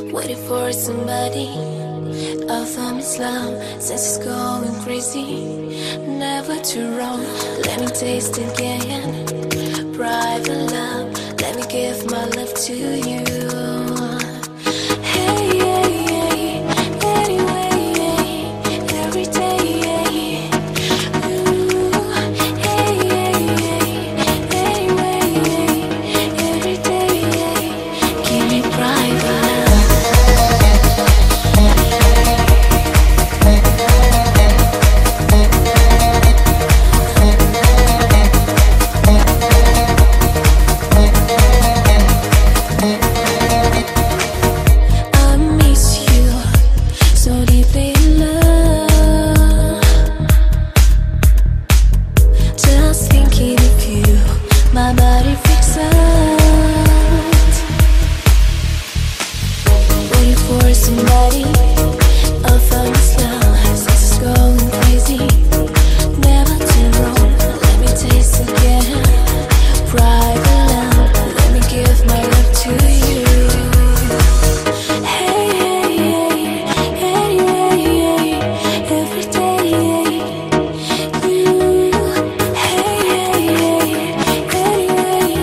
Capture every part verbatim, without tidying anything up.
waiting for somebody. I found Islam, since it's going crazy. Never too wrong, let me taste again. Private love, let me give my love to you. Hey, hey, hey, anyway, every day. Ooh, hey, hey, hey, anyway, every day. Give me private love. My body freaks out, waiting for somebody. I found this love, since it's going crazy. Never too wrong, let me taste again. Private love, let me give my love to you. Hey, hey, hey, anyway, every day. You, hey, hey, hey.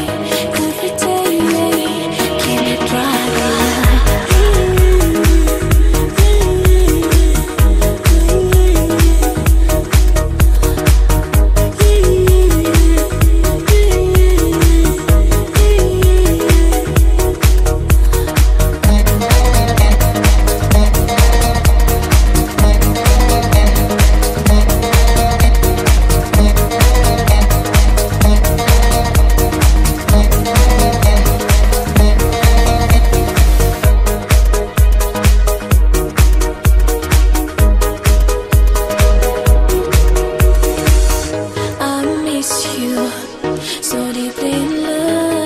So deeply in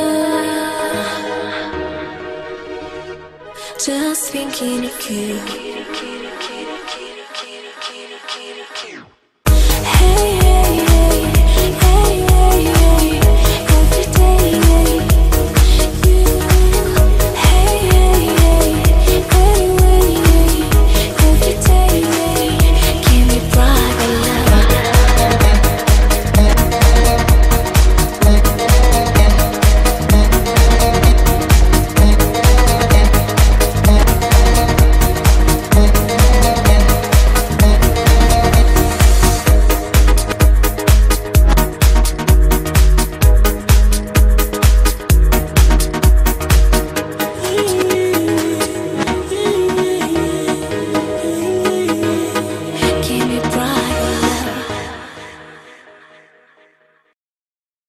love, just thinking of you.